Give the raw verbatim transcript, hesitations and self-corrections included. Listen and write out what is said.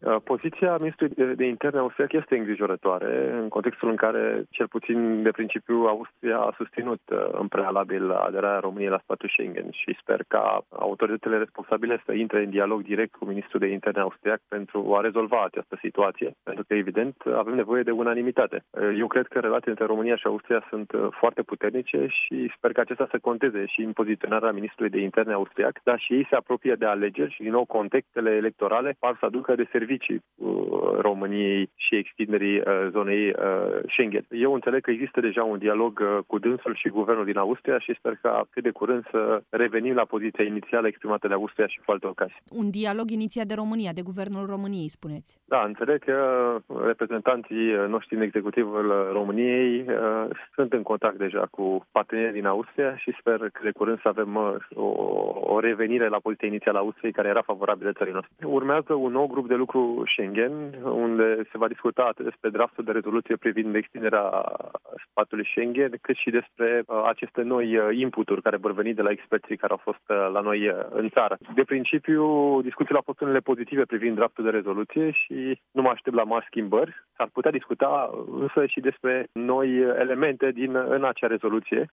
Poziția ministrului de interne austriac este îngrijorătoare în contextul în care, cel puțin de principiu, Austria a susținut în prealabil aderarea României la spațiul Schengen și sper ca autoritățile responsabile să intre în dialog direct cu ministrul de interne austriac pentru a rezolva această situație, pentru că, evident, avem nevoie de unanimitate. Eu cred că relațiile între România și Austria sunt foarte puternice și sper că acesta să conteze și în poziționarea ministrului de interne austriac, dar și ei se apropie de alegeri și, din nou, contextele electorale par să aducă de servicii României și extinderii zonei Schengen. Eu înțeleg că există deja un dialog cu dânsul și guvernul din Austria și sper că cât de curând să revenim la poziția inițială exprimată de Austria și cu alte ocazii. Un dialog inițiat de România, de guvernul României, spuneți? Da, înțeleg că reprezentanții noștri în executivul României sunt în contact deja cu partenerii din Austria și sper că de curând să avem o, o revenire la poziția inițială a Austriei, care era favorabilă țării noastre. Urmează un nou grup de lucru Schengen, unde se va discuta atât despre draftul de rezoluție privind extinderea spațiului Schengen, cât și despre aceste noi inputuri care vor veni de la experții care au fost la noi în țară. De principiu, discuțiile au fost unele pozitive privind draftul de rezoluție și nu mă aștept la mari schimbări. S-ar putea discuta însă și despre noi elemente din, în acea rezoluție